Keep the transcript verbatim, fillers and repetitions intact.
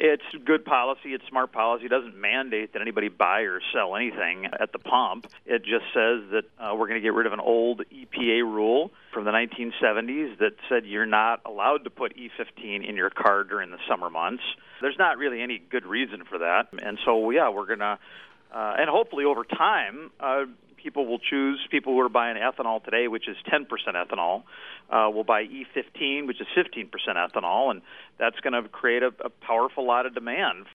It's good policy. It's smart policy. It doesn't mandate that anybody buy or sell anything at the pump. It just says that uh, we're going to get rid of an old E P A rule from the nineteen seventies that said you're not allowed to put E fifteen in your car during the summer months. There's not really any good reason for that. And so, yeah, we're going to, uh, and hopefully over time, uh, people will choose, people who are buying ethanol today, which is ten percent ethanol, uh, will buy E fifteen, which is fifteen percent ethanol, and that's going to create a, a powerful lot of demand